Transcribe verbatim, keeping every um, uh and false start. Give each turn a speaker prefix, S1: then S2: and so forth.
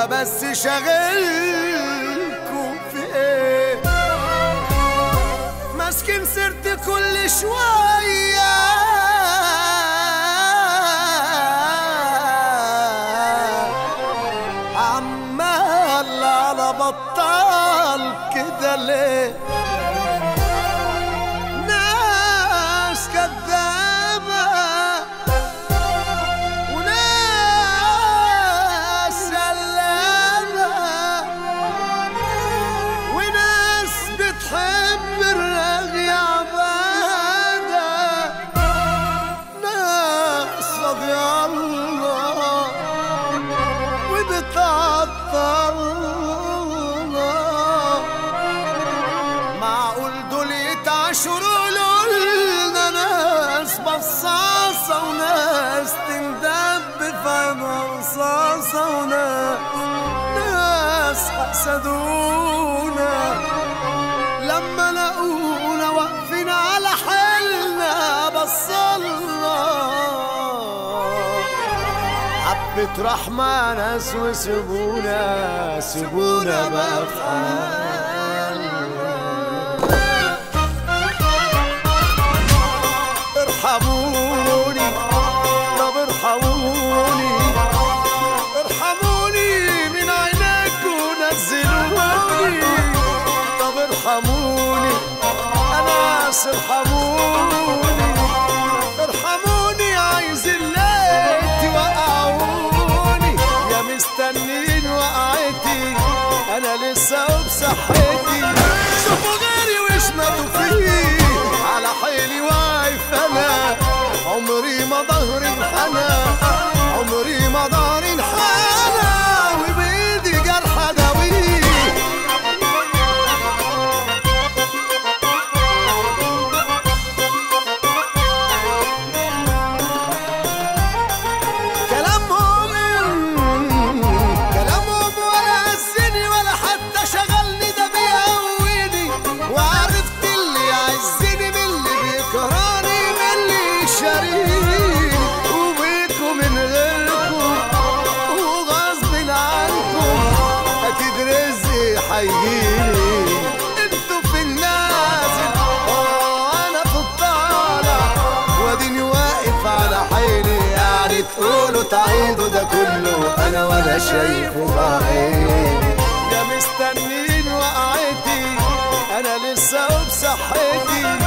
S1: بس شاغلكم في ايه؟ ماسكين سيرتي كل شوية عمال على بطال كده ليه؟ ناس كدابة وناس سلامة وناس بتحب الرغي عبادة، ناس راضية الله وبتعطلنا. معقول دول يتعاشروا لنا ناس بصاصة وناس تندب في رصاصة وناس ناس حسدونا لما لقونا واقفين على حالنا. بصلنا حبة رحمة ناس وسيبونا سيبونا بقى في حالنا. ارحموني طب ارحموني ارحموني من عينيكم نزلوني. طب ارحموني انا ناس ارحموني ارحموني عايزين ليه توقعوني يا مستنين وقعتي انا لسه وبصحتي. شوفوا غيري واشمتوا فيه على حيلي واقف انا عمري ما ظهري انحنى عمري ما ظهري انحنى وبايدي جرح اداويه. هيجيلي انتوا في النازل وانا في الطالع واديني واقف على حيلي. يعني تقولوا تعيدوا ده كله انا ولا شايفه بعيني. يا مستنين وقعتي انا لسه وبصحتي